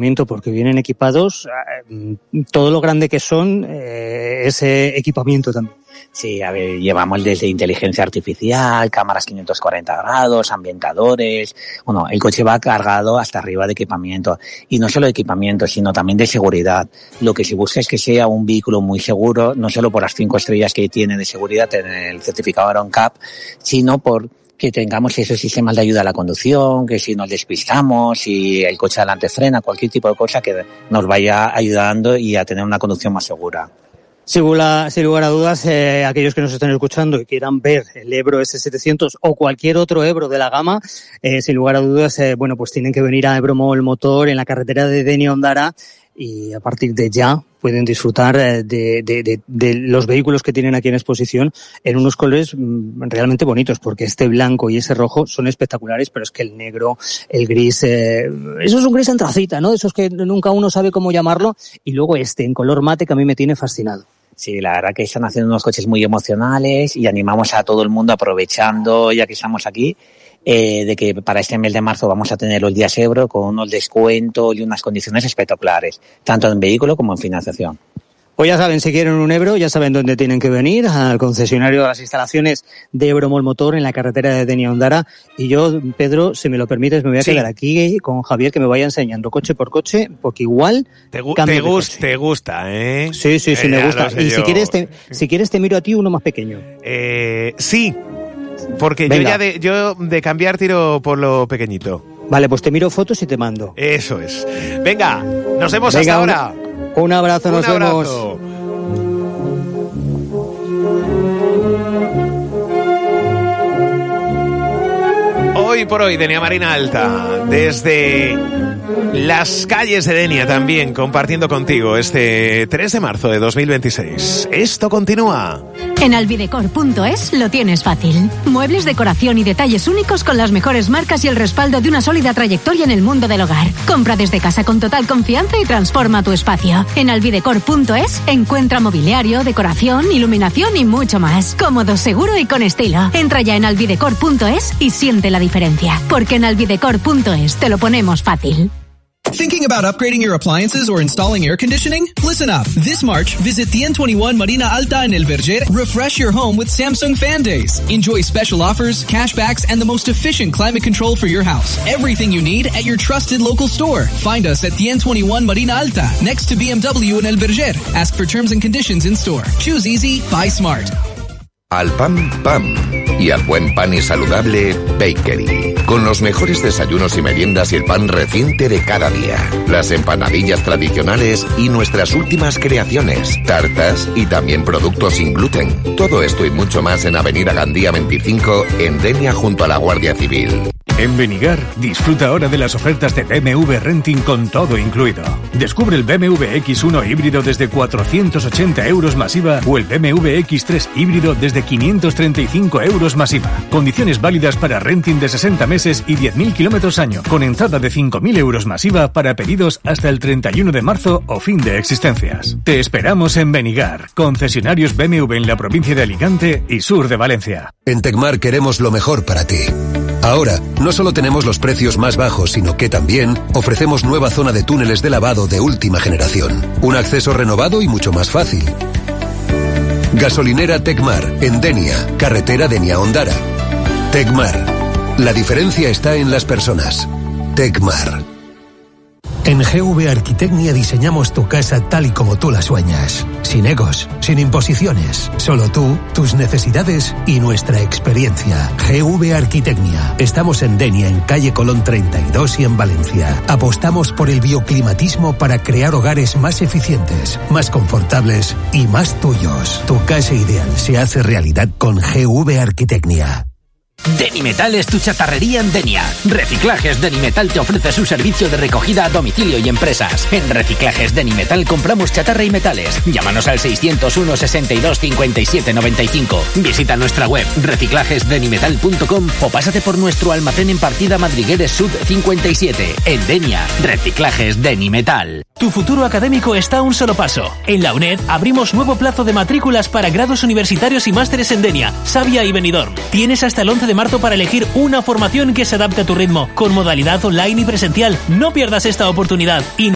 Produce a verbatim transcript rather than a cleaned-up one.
equipamiento, porque vienen equipados, eh, todo lo grande que son, eh, ese equipamiento también. Sí, a ver, llevamos desde inteligencia artificial, cámaras quinientos cuarenta grados, ambientadores. Bueno, el coche va cargado hasta arriba de equipamiento. Y no solo de equipamiento, sino también de seguridad. Lo que se busca es que sea un vehículo muy seguro, no solo por las cinco estrellas que tiene de seguridad en el certificado Euro N C A P, sino por que tengamos esos sistemas de ayuda a la conducción, que si nos despistamos, si el coche adelante frena, cualquier tipo de cosa que nos vaya ayudando y a tener una conducción más segura. Sin lugar, sin lugar a dudas, eh, aquellos que nos estén escuchando y quieran ver el Ebro ese setecientos o cualquier otro Ebro de la gama, eh, sin lugar a dudas, eh, bueno, pues tienen que venir a Ebromol Motor en la carretera de Denia Ondara y a partir de ya pueden disfrutar de, de, de, de los vehículos que tienen aquí en exposición en unos colores realmente bonitos, porque este blanco y ese rojo son espectaculares, pero es que el negro, el gris, eh, eso es un gris antracita, ¿no? Esos que nunca uno sabe cómo llamarlo, y luego este en color mate que a mí me tiene fascinado. Sí, la verdad que están haciendo unos coches muy emocionales y animamos a todo el mundo, aprovechando ya que estamos aquí, eh, de que para este mes de marzo vamos a tener los días Ebro con unos descuentos y unas condiciones espectaculares, tanto en vehículo como en financiación. Pues ya saben, si quieren un Ebro, ya saben dónde tienen que venir, al concesionario de las instalaciones de Ebromol Motor en la carretera de Denia Ondara. Y yo, Pedro, si me lo permites, me voy a sí. quedar aquí con Javier, que me vaya enseñando coche por coche, porque igual te, gu- te, gust- te gusta, ¿eh? Sí, sí, sí, eh, me gusta. Y yo... si quieres, te, si quieres te miro a ti uno más pequeño. Eh, sí, porque Venga. yo ya de, yo de cambiar tiro por lo pequeñito. Vale, pues te miro fotos y te mando. Eso es. Venga, nos vemos Venga, hasta ahora. Un abrazo, nos Un abrazo. vemos. Hoy por hoy, Denia Marina Alta, desde las calles de Denia también, compartiendo contigo este tres de marzo de dos mil veintiséis. Esto continúa. En alvidecor punto es lo tienes fácil. Muebles, decoración y detalles únicos con las mejores marcas y el respaldo de una sólida trayectoria en el mundo del hogar. Compra desde casa con total confianza y transforma tu espacio. En alvidecor punto es encuentra mobiliario, decoración, iluminación y mucho más. Cómodo, seguro y con estilo. Entra ya en alvidecor punto es y siente la diferencia. Porque en alvidecor punto es te lo ponemos fácil. Thinking about upgrading your appliances or installing air conditioning? Listen up. This March, visit the N twenty-one Marina Alta en El Verger. Refresh your home with Samsung Fan Days. Enjoy special offers, cashbacks, and the most efficient climate control for your house. Everything you need at your trusted local store. Find us at the N twenty-one Marina Alta, next to B M W in El Verger. Ask for terms and conditions in store. Choose easy, buy smart. Al pan, pan. Y al buen pan y saludable, Bakery. Con los mejores desayunos y meriendas y el pan reciente de cada día. Las empanadillas tradicionales y nuestras últimas creaciones. Tartas y también productos sin gluten. Todo esto y mucho más en Avenida Gandía veinticinco, en Denia, junto a la Guardia Civil. En Benigar, disfruta ahora de las ofertas de B M W Renting con todo incluido. Descubre el B M W X uno híbrido desde cuatrocientos ochenta euros más I V A o el B M W X tres híbrido desde quinientos treinta y cinco euros más I V A. Condiciones válidas para renting de sesenta meses y diez mil kilómetros año, con entrada de cinco mil euros más I V A para pedidos hasta el treinta y uno de marzo o fin de existencias. Te esperamos en Benigar, concesionarios B M W en la provincia de Alicante y sur de Valencia. En Tecmar queremos lo mejor para ti. Ahora, no solo tenemos los precios más bajos, sino que también ofrecemos nueva zona de túneles de lavado de última generación. Un acceso renovado y mucho más fácil. Gasolinera Tecmar, en Denia, carretera Denia Ondara. Tecmar. La diferencia está en las personas. Tecmar. En G V Arquitecnia diseñamos tu casa tal y como tú la sueñas. Sin egos, sin imposiciones. Solo tú, tus necesidades y nuestra experiencia. G V Arquitecnia. Estamos en Denia, en calle Colón treinta y dos y en Valencia. Apostamos por el bioclimatismo para crear hogares más eficientes, más confortables y más tuyos. Tu casa ideal se hace realidad con G V Arquitecnia. Denimetal es tu chatarrería en Denia. Reciclajes Denimetal te ofrece su servicio de recogida a domicilio y empresas. En Reciclajes Denimetal compramos chatarra y metales. Llámanos al seiscientos uno, sesenta y dos, cincuenta y siete, noventa y cinco. Visita nuestra web reciclajes denimetal punto com o pásate por nuestro almacén en Partida Madrigueres Sud cincuenta y siete. En Denia, Reciclajes Denimetal. Tu futuro académico está a un solo paso. En la UNED abrimos nuevo plazo de matrículas para grados universitarios y másteres en Denia, Savia y Benidorm. Tienes hasta el once de marzo para elegir una formación que se adapte a tu ritmo, con modalidad online y presencial. No pierdas esta oportunidad. Y